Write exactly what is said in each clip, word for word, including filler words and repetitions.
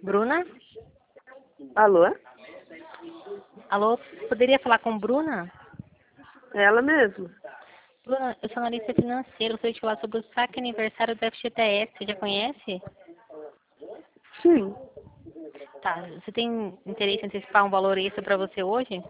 Bruna? Alô? Alô, poderia falar com Bruna? Ela mesmo. Bruna, eu sou analista financeira, gostaria de falar sobre o saque aniversário do F G T S, você já conhece? Sim. Tá, você tem interesse em antecipar um valor extra para você hoje?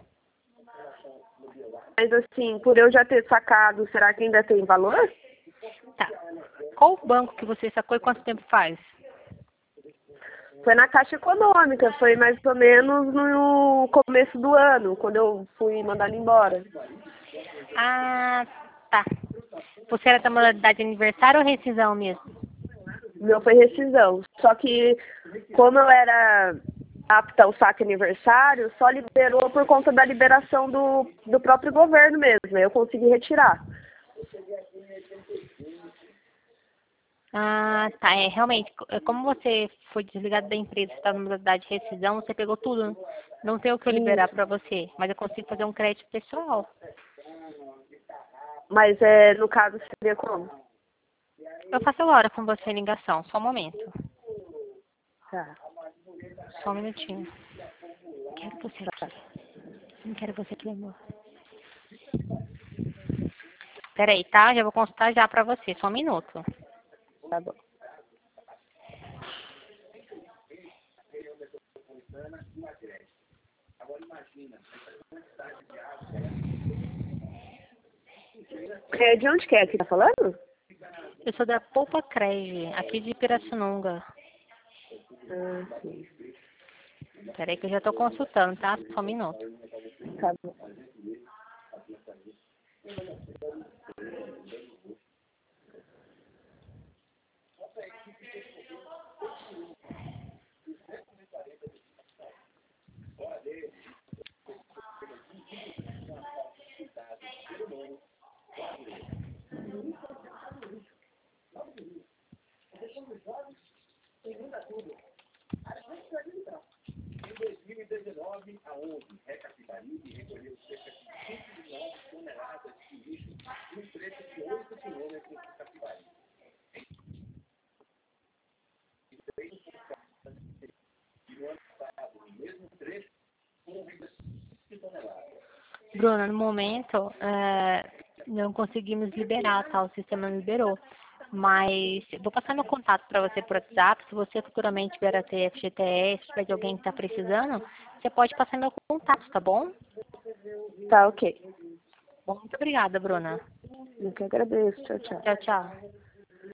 Mas assim, por eu já ter sacado, será que ainda tem valor? Tá. Qual o banco que você sacou e quanto tempo faz? Foi na Caixa Econômica, foi mais ou menos no começo do ano, quando eu fui mandada embora. Ah, tá. Você era da modalidade aniversário ou rescisão mesmo? O meu foi rescisão. Só que, como eu era apta ao saque aniversário, só liberou por conta da liberação do, do próprio governo mesmo. Eu consegui retirar. Ah, tá. É, realmente, co- é, como você foi desligado da empresa, está na modalidade de rescisão, você pegou tudo. Não tem o que eu liberar Isso. para você, mas eu consigo fazer um crédito pessoal. Mas é, no caso seria como? Eu faço agora com você a ligação, só um momento. Tá, Só um minutinho. Quero você tá, aqui. Não quero você aqui, amor. Peraí, tá? Já vou consultar já pra você, só um minuto. tá bom. É, de onde que é que tá falando? Eu sou da Poupa Crege, aqui de Pirassununga. Ah, sim. Peraí que eu já tô consultando, tá? Só um minuto. Tá bom. Bruna, no momento, é, não conseguimos liberar, tá? O sistema não liberou. Mas eu vou passar meu contato para você por WhatsApp. Se você futuramente vier a ter F G T S, se tiver de alguém que está precisando, você pode passar meu contato, tá bom? Tá, ok. Bom, muito obrigada, Bruna. Eu que agradeço. Tchau, tchau. Tchau, tchau.